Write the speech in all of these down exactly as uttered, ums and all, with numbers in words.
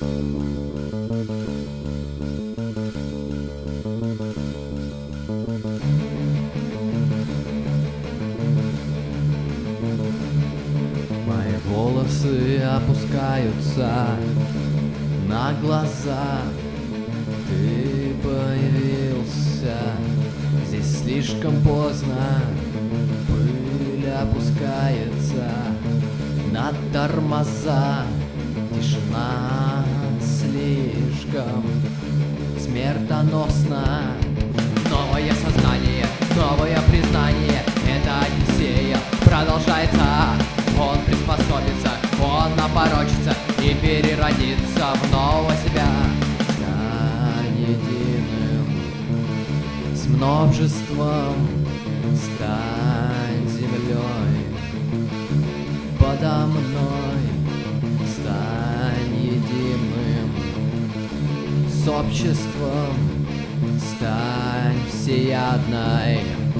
Мои волосы опускаются на глаза. Ты появился здесь слишком поздно. Пыль опускается на тормоза. Тишина слишком смертоносна. Новое сознание, новое признание. Это Одиссея продолжается. Он приспособится, он опорочится и переродится в нового себя. Стань единым с множеством, стань землей подо мной, стань единым с обществом, стань всеядной.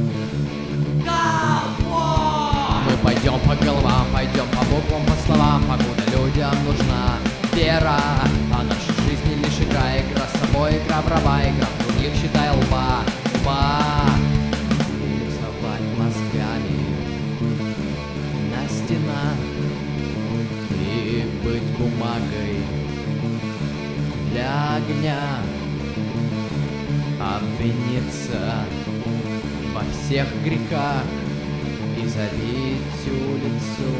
Мы пойдем по головам, пойдем по буквам, по словам, покуда людям нужна вера. А наша жизнь лишь игра, игра с собой, игра в раба, игра в других, считай лба, лба. И рисовать мозгами на стенах и быть бумагой для огня. Обвиниться во всех грехах и залить улицу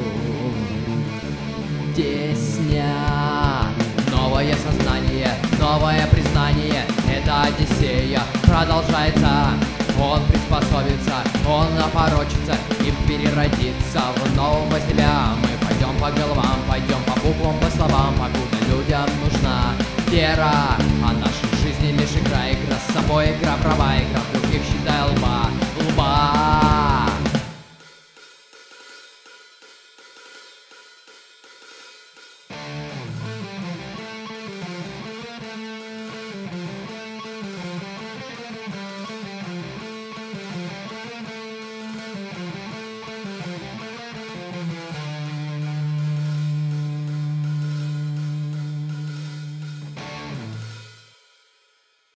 десня. Новое сознание, новое признание. Это Одиссея продолжается. Он приспособится, он опорочится и переродится в нового себя. Мы пойдем по головам, пойдем по буквам, по словам, покуда людям нужна вера.